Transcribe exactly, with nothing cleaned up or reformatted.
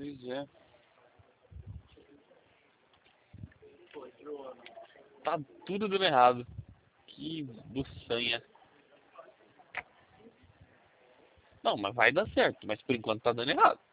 Pois é. Tá tudo dando errado. Que buçanha. Não, mas vai dar certo. Mas por enquanto tá dando errado.